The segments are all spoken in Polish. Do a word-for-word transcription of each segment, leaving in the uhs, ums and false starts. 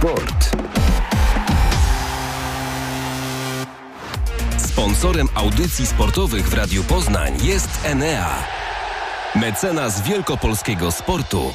Sport. Sponsorem audycji sportowych w Radiu Poznań jest Enea, mecenas wielkopolskiego sportu.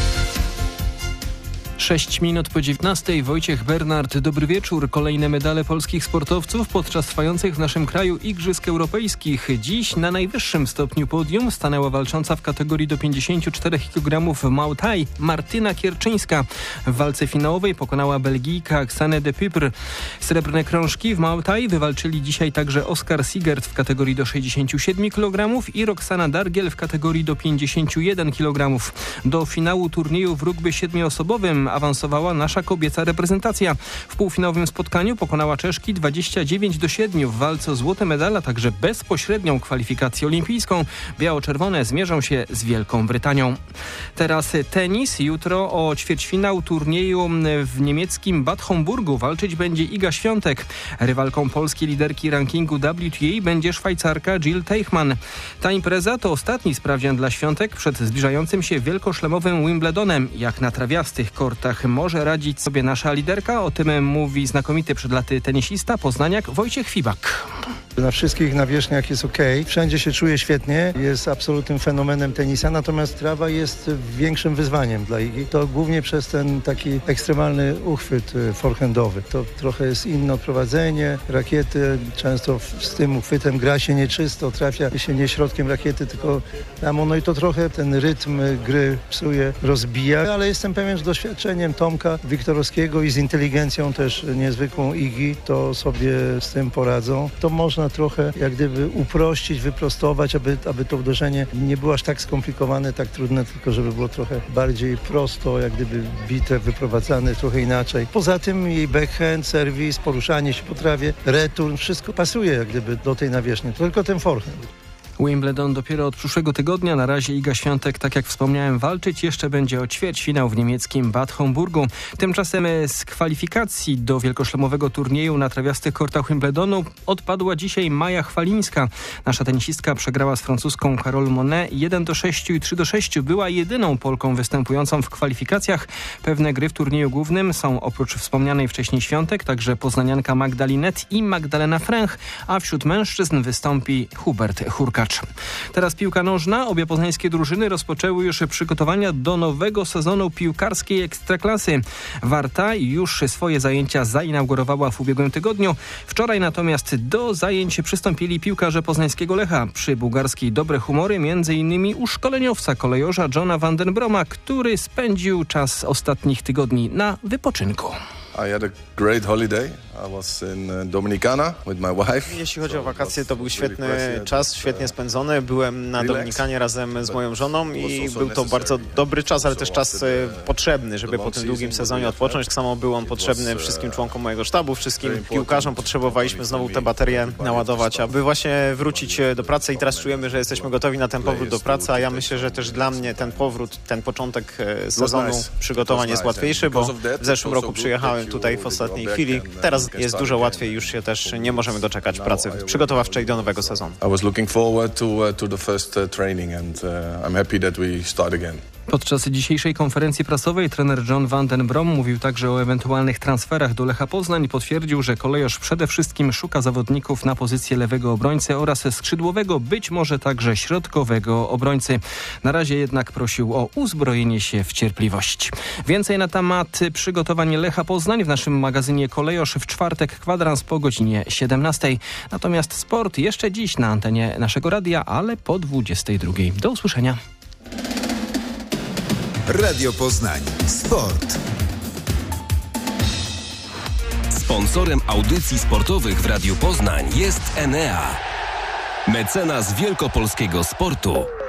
Sześć minut po dziewiętnastej. Wojciech Bernard, dobry wieczór. Kolejne medale polskich sportowców podczas trwających w naszym kraju Igrzysk Europejskich. Dziś na najwyższym stopniu podium stanęła walcząca w kategorii do pięćdziesięciu czterech kilogramów Muay Thai Martyna Kierczyńska. W walce finałowej pokonała Belgijka Oksanę de Pupr. Srebrne krążki w Muay Thai wywalczyli dzisiaj także Oskar Sigert w kategorii do sześćdziesięciu siedmiu kilogramów i Roxana Dargiel w kategorii do pięćdziesięciu jeden kilogramów. Do finału turnieju w rugby siedmioosobowym awansowała nasza kobieca reprezentacja. W półfinałowym spotkaniu pokonała Czeszki dwadzieścia dziewięć do siedmiu. W walce o złote medale, a także bezpośrednią kwalifikację olimpijską biało-czerwone zmierzą się z Wielką Brytanią. Teraz tenis. Jutro o ćwierćfinał turnieju w niemieckim Bad Homburgu walczyć będzie Iga Świątek. Rywalką polskiej liderki rankingu W T A będzie Szwajcarka Jill Teichmann. Ta impreza to ostatni sprawdzian dla Świątek przed zbliżającym się wielkoszlemowym Wimbledonem. Jak na trawiastych kortach może radzić sobie nasza liderka? O tym mówi znakomity przed laty tenisista poznaniak Wojciech Fibak. Na wszystkich nawierzchniach jest ok, wszędzie się czuje świetnie, jest absolutnym fenomenem tenisa, natomiast trawa jest większym wyzwaniem dla Igi. To głównie przez ten taki ekstremalny uchwyt forehandowy. To trochę jest inne odprowadzenie rakiety, często z tym uchwytem gra się nieczysto, trafia się nie środkiem rakiety, tylko tam, no i to trochę ten rytm gry psuje, rozbija, ale jestem pewien, że doświadczeniem Tomka Wiktorowskiego i z inteligencją też niezwykłą Igi, to sobie z tym poradzą. To można trochę jak gdyby uprościć, wyprostować, aby, aby to uderzenie nie było aż tak skomplikowane, tak trudne, tylko żeby było trochę bardziej prosto, jak gdyby bite, wyprowadzane trochę inaczej. Poza tym jej backhand, serwis, poruszanie się po trawie, return, wszystko pasuje jak gdyby do tej nawierzchni, tylko ten forehand. Wimbledon dopiero od przyszłego tygodnia. Na razie Iga Świątek, tak jak wspomniałem, walczyć jeszcze będzie o ćwierćfinał w niemieckim Bad Homburgu. Tymczasem z kwalifikacji do wielkoszlemowego turnieju na trawiastych kortach Wimbledonu odpadła dzisiaj Maja Chwalińska. Nasza tenisistka przegrała z francuską Carole Monet jeden do sześciu i trzy do sześciu. Była jedyną Polką występującą w kwalifikacjach. Pewne gry w turnieju głównym są oprócz wspomnianej wcześniej Świątek także poznanianka Magdalinet i Magdalena Fręch, a wśród mężczyzn wystąpi Hubert Hurkacz. Teraz piłka nożna. Obie poznańskie drużyny rozpoczęły już przygotowania do nowego sezonu piłkarskiej Ekstraklasy. Warta już swoje zajęcia zainaugurowała w ubiegłym tygodniu. Wczoraj natomiast do zajęć przystąpili piłkarze poznańskiego Lecha. Przy bułgarskiej dobre humory między innymi u szkoleniowca kolejorza Johna van den Broma, który spędził czas ostatnich tygodni na wypoczynku. I had a great holiday. I was in Dominicana with my wife. Jeśli chodzi o wakacje, to był świetny czas, świetnie spędzony. Byłem na Dominikanie razem z moją żoną i był to bardzo dobry czas, ale też czas potrzebny, żeby po tym długim sezonie odpocząć. Tak samo był on potrzebny wszystkim członkom mojego sztabu, wszystkim piłkarzom. Potrzebowaliśmy znowu te baterie naładować, aby właśnie wrócić do pracy i teraz czujemy, że jesteśmy gotowi na ten powrót do pracy, a ja myślę, że też dla mnie ten powrót, ten początek sezonu przygotowań jest łatwiejszy, bo w zeszłym roku przyjechałem tutaj w ostatniej chwili. Teraz jest dużo łatwiej, już się też nie możemy doczekać pracy przygotowawczej do nowego sezonu. I was looking forward to to the first training and I'm happy that we start again. Podczas dzisiejszej konferencji prasowej trener John van den Brom mówił także o ewentualnych transferach do Lecha Poznań. Potwierdził, że kolejorz przede wszystkim szuka zawodników na pozycję lewego obrońcy oraz skrzydłowego, być może także środkowego obrońcy. Na razie jednak prosił o uzbrojenie się w cierpliwość. Więcej na temat przygotowań Lecha Poznań w naszym magazynie Kolejorz w czwartek, kwadrans po godzinie siedemnastej. Natomiast sport jeszcze dziś na antenie naszego radia, ale po dwudziestej drugiej. Do usłyszenia. Radio Poznań. Sport. Sponsorem audycji sportowych w Radiu Poznań jest Enea, mecenas wielkopolskiego sportu.